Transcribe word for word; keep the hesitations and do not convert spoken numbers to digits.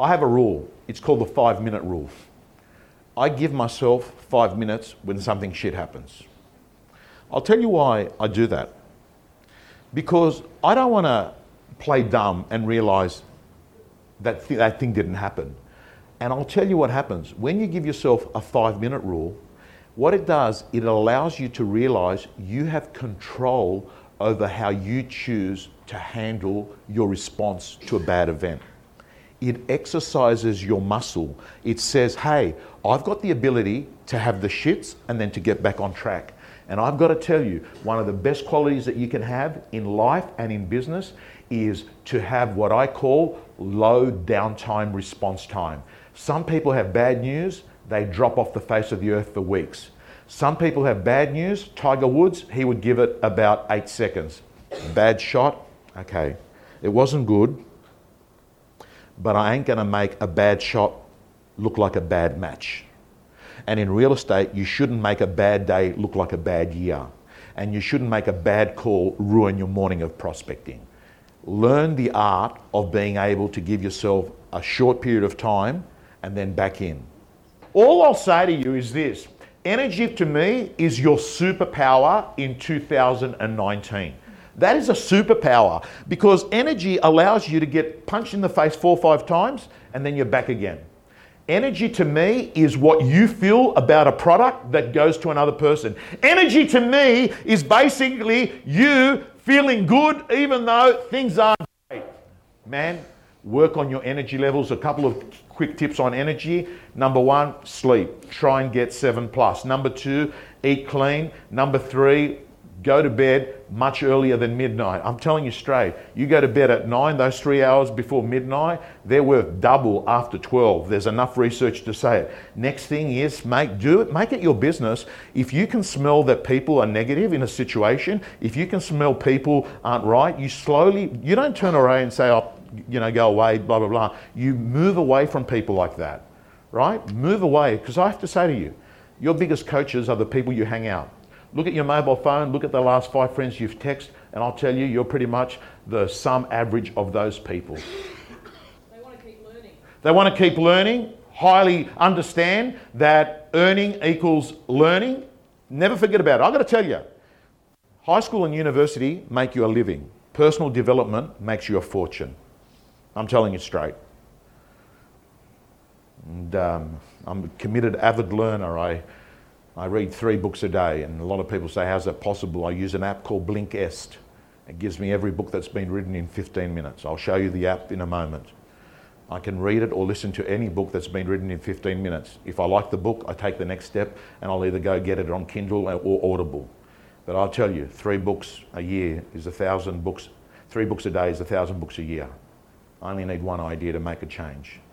I have a rule. It's called the five minute rule. I give myself five minutes when something shit happens. I'll tell you why I do that. Because I don't want to play dumb and realise that th- that thing didn't happen. And I'll tell you what happens. When you give yourself a five minute rule, what it does, it allows you to realise you have control over how you choose to handle your response to a bad event. It exercises your muscle. It says, hey, I've got the ability to have the shits and then to get back on track. And I've got to tell you, one of the best qualities that you can have in life and in business is to have what I call low downtime response time. Some people have bad news, they drop off the face of the earth for weeks. Some people have bad news. Tiger Woods, he would give it about eight seconds. Bad shot, okay, it wasn't good, but I ain't gonna make a bad shot look like a bad match. And in real estate, you shouldn't make a bad day look like a bad year. And you shouldn't make a bad call ruin your morning of prospecting. Learn the art of being able to give yourself a short period of time and then back in. All I'll say to you is this. Energy to me is your superpower in two thousand nineteen. That is a superpower because energy allows you to get punched in the face four or five times and then you're back again. Energy to me is what you feel about a product that goes to another person. Energy to me is basically you feeling good even though things aren't great. Man, work on your energy levels. A couple of quick tips on energy. Number one, sleep. Try and get seven plus. Number two, eat clean. Number three, go to bed much earlier than midnight. I'm telling you straight, you go to bed at nine, those three hours before midnight, they're worth double after twelve. There's enough research to say it. Next thing is, make, do it, make it your business. If you can smell that people are negative in a situation, if you can smell people aren't right, you slowly, you don't turn around and say, oh, you know, go away, blah, blah, blah. You move away from people like that, right? Move away, because I have to say to you, your biggest coaches are the people you hang out. Look at your mobile phone, look at the last five friends you've texted, and I'll tell you, you're pretty much the sum average of those people. They want to keep learning. They want to keep learning, highly understand that earning equals learning. Never forget about it. I've got to tell you, high school and university make you a living. Personal development makes you a fortune. I'm telling you straight. And um, I'm a committed, avid learner. I I read three books a day, and a lot of people say, how's that possible? I use an app called Blinkist. It gives me every book that's been written in fifteen minutes. I'll show you the app in a moment. I can read it or listen to any book that's been written in fifteen minutes. If I like the book, I take the next step, and I'll either go get it on Kindle or Audible. But I'll tell you, three books a year is a thousand books. Three books a day is a thousand books a year. I only need one idea to make a change.